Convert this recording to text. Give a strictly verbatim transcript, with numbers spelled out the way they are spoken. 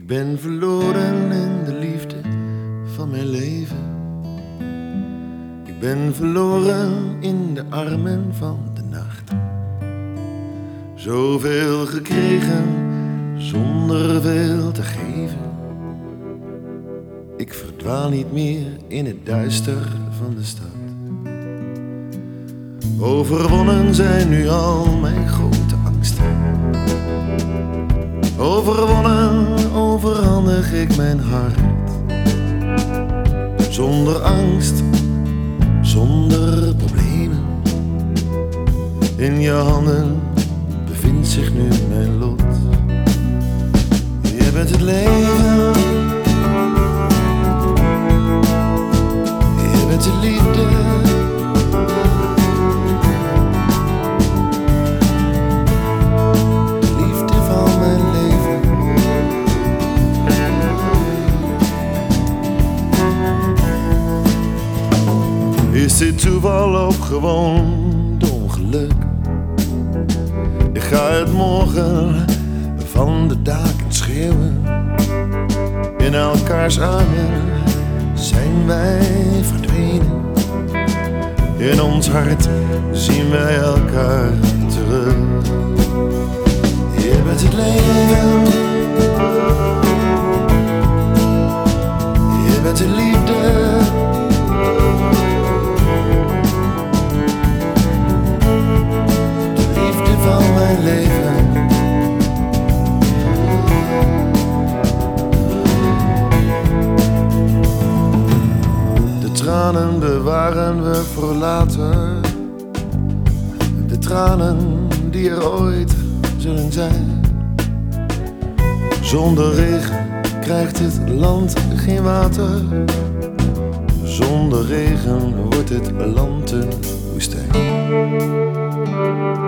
Ik ben verloren in de liefde van mijn leven. Ik ben verloren in de armen van de nacht. Zoveel gekregen zonder veel te geven. Ik verdwaal niet meer in het duister van de stad. Overwonnen zijn nu al mijn grote angsten. Overwonnen overhandig ik mijn hart. Zonder angst, zonder problemen. In je handen bevindt zich nu mijn lot. Je bent het leven. Je bent de liefde. Is dit toeval of gewoon ongeluk? Ik ga het morgen van de daken schreeuwen. In elkaars armen zijn wij verdwenen. In ons hart zien wij elkaar terug. Je bent het leven. Je bent de liefde. Van mijn leven. De tranen bewaren we voor later. De tranen die er ooit zullen zijn. Zonder regen krijgt dit land geen water. Zonder regen wordt het land een woestijn.